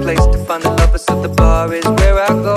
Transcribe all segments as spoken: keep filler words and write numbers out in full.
place to find a lover, so the bar is where I go.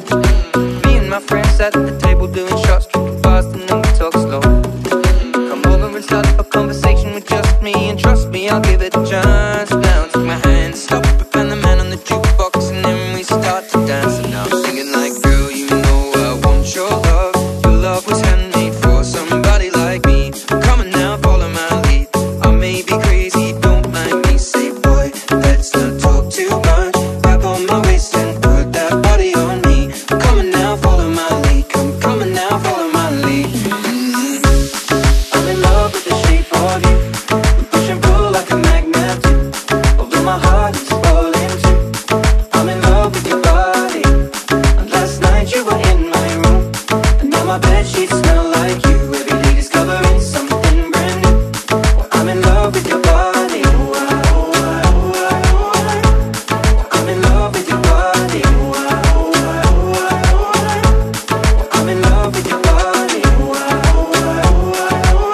Me and my friends sat at the table doing shots, drinking fast, and then we talk slow. Come over and start up a conversation with just me, and trust me, I'll give it a chance. Now take my hand, stop it, and the man on the jukebox, and then we start to dance. And now I'm singing like, girl, you know I want your love. Your love was handmade for somebody like me. Come on now, follow my lead. I may be crazy, don't mind me. Say, boy, let's not talk too much. Grab on my waist and put that body on me. Come on now, follow my lead. Come, come on now, follow my lead. Mm-hmm. I'm in love with the shape of you. We push and pull like a magnet do. Although my heart is falling too. I'm in love with your body. And last night you were in my room, and now my bedsheets smell like you. Every day discovering something brand new. Well, I'm in love with your body. Oh, I, oh, I, oh, I, oh, I. I'm in love with your body. Oh, I, oh, I, oh, I, oh, I. I'm in love with your body. Oh, I, oh, I, oh, I, oh,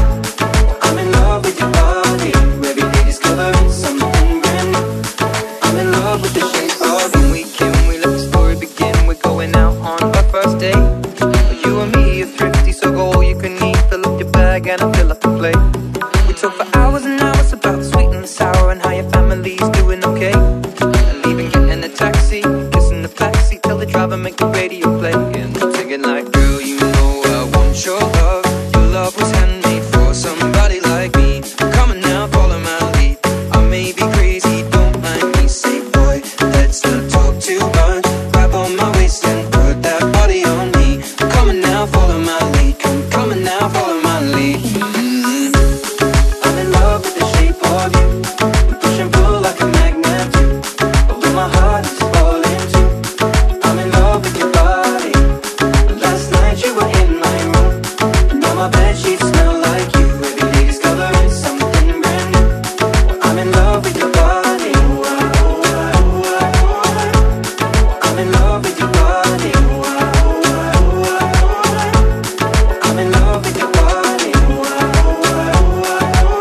I. I'm in love with your body. Every day discovering something brand new. I'm in love with the shape of you. We can, we let the story begin. We're going out on our first date. You and me are thrifty, so go all you can eat. Fill up your bag and I fill up the plate. We talk for hours and hours about the sweet and the sour, and how your family's doing okay. And leaving, getting a taxi, kissing the backseat, tell the driver make the radio play. And I'm singing like, girl, you know I want your love. Your love was handmade for somebody like me. Come on now, follow my lead. I may be crazy, don't mind me. Say, boy, let's not talk too much. Grab on my waist and put that body on me. Come on now, follow my lead. Come, come on now, follow my lead. Mm-hmm. I'm in love with the shape of you. We push and pull like a magnet do. Although my heart is falling too. I'm in love with your body. Last night you were in my room, and now my bedsheets smell like you. Every day discovering something brand new. Well, I'm in love with your body. Oh, I, oh, I, oh, I, oh, I. I'm in love with your body. Oh, I, oh, I, oh, I, oh, I. I'm in love with your body. Oh, I, oh, I, oh, I, oh,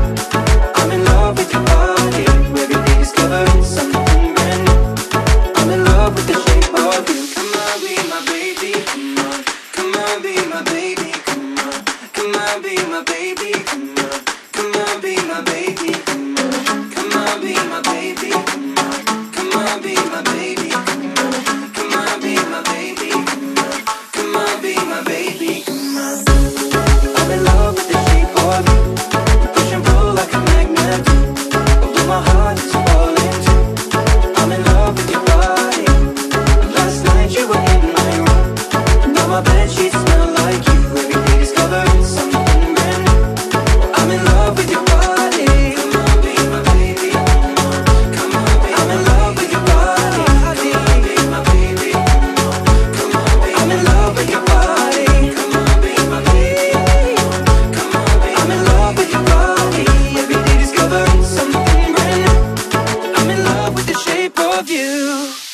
I. I'm in love with your body. Every day discovering something brand new. I'm in love with the shape of you. Come on, be my baby. Come on, come on, be my baby. Come on, come on, be my baby. Come on, come on, be my baby. Come on, come on, be my baby. Come on, come on, be my baby. Come on, come on, be my baby. Come on, come on, be my baby. Come on. I'm in love with the shape of you. We push and pull like a magnet do. Although my heart is falling too. I'm in love with your body. Last night you were in my room, and now my bedsheets smell like you. Every day discovering something brand new. Well, I'm in love with your body. Come on, be my baby. Come on, come on, be I'm in love with your body. Come on, be my baby. Come on, come on, be I'm in love with your body. Come on, be my baby. Come on, be I'm in love with your body. Every day discovering something brand new. I'm in love with the shape of you.